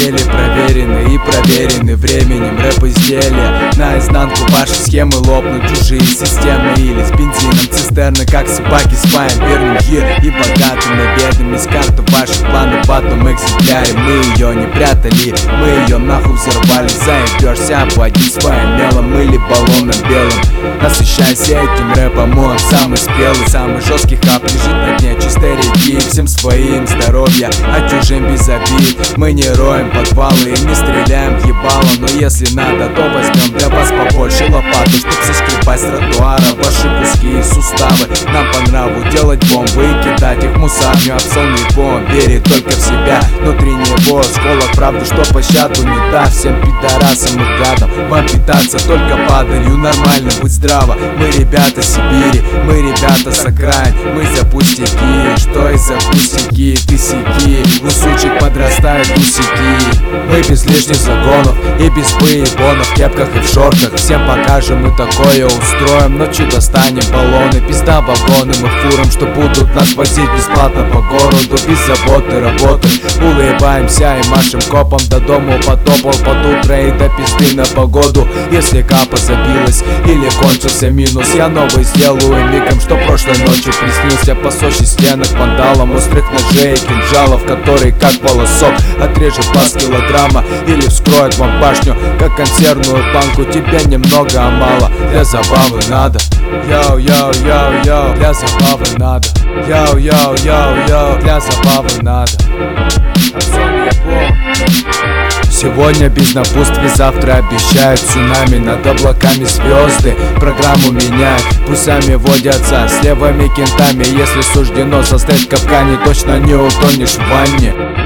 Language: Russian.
стиле проверены и проверены временем. Рэп изделия наизнанку, ваши схемы лопнут, чужие системы или с бензином цистерны, как собаки с паем верным хир и богатым и бедным. Из карты ваших планов в одном экземпляре. Мы ее не прятали, мы ее нахуй взорвали. Заебешься, оплатить своим мелом или баллоном белым. Насыщайся этим рэпом, он самый спелый, самый жесткий хап лежит на дне чистой реки. Всем своим здоровья, а чужим без обид. Мы не роем подвалы и не стреляем в ебало, но если надо, то возьмем для вас побольше лопату, чтоб соскребать с тротуара ваши куски и суставы. Нам по нраву делать бомбы и кидать их в мусарню. Опсон его, он верит только в себя. Внутри него сколок правды, что пощаду не даст всем пидорасам и гадам. Вам питаться только падалью, нормально быть здраво. Мы ребята Сибири, мы ребята с окраин. Мы за пустяки, что из-за пустяки? Ты сяки, у сучек подрастают усики. Мы без лишних загонов и без выебонов, в кепках и в шортах. Всем покажем, мы такое устроим. Ночью достанем баллоны, пизда вагоны мы фурам, что будут нас возить бесплатно по городу. Без заботы работы, улыбаемся и машем копом. До дому потопал под утро и до пизды на погоду. Если капа забилась или кончился минус, я новый сделаю мигом, что прошлой ночью приснился. По сочи стенок вандалом, острых ножей и кинжалов, который как волосок отрежет вас килограмма или вскроет вам башню, как консервную банку. Тебе немного, а мало, для забавы надо. Йоу-йоу-йоу-йоу, для забавы надо. Йоу-йоу-йоу-йоу, для забавы надо. Сегодня без напутствий, завтра обещают цунами. Над облаками звезды программу меняют. Пусть сами водятся с левыми кентами. Если суждено состоять в капкане, точно не утонешь в ванне.